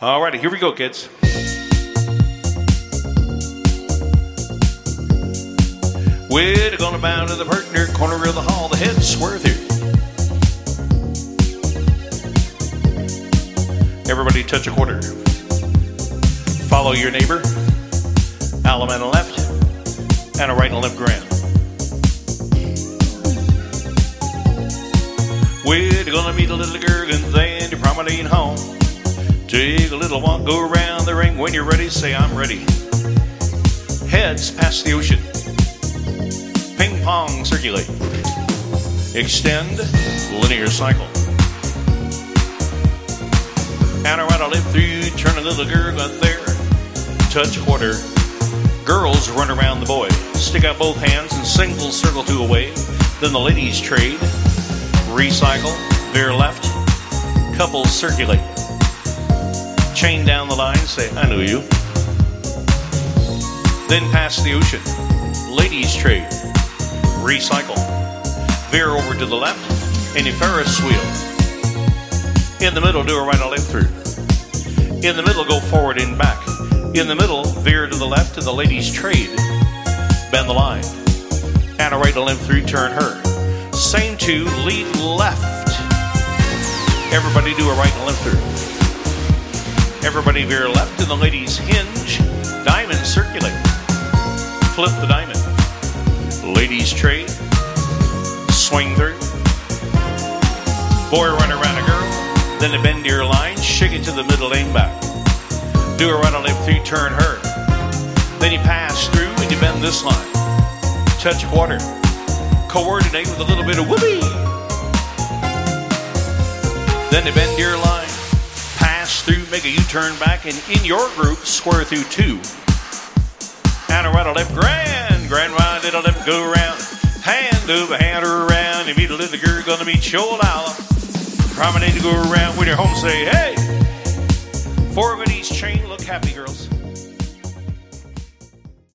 Alrighty, here we go, kids. We're gonna bound to the partner corner of the hall, the head square through. Everybody touch a quarter. Follow your neighbor. Alum and a left, and a right and left grand. We're gonna meet a little girl and then you promenade home. Take a little walk, go around the ring. When you're ready, say I'm ready. Heads past the ocean. Ping pong, circulate. Extend, linear cycle. And a right, a left through, turn a little girl out there. Touch quarter. Girls run around the boy. Stick out both hands and single circle to a wave. Then the ladies trade. Recycle, veer left. Couples circulate. Chain down the line, say, I know you. Then pass the ocean. Ladies trade. Recycle. Veer over to the left. And a Ferris wheel. In the middle, do a right and left through. In the middle, go forward and back. In the middle, veer to the left and the ladies trade. Bend the line. And a right and left through, turn her. Same two, lead left. Everybody do a right and left through. Everybody veer left and the ladies hinge. Diamond circulate. Flip the diamond. Ladies trade. Swing through. Boy run around a girl. Then a bend to your line. Shake it to the middle, aim back. Do a right and left through, turn her. Then you pass through and you bend this line. Touch quarter. Coordinate with a little bit of whoopee. Then you bend your line. Pass through, make a U-turn back, and in your group, square through two. And a right and left, grand right, little left, go around. Hand over, hand around. You meet a little girl, gonna meet your Lala. Promenade to go around. When you're home, say, hey. 4 of these chain, look happy, girls.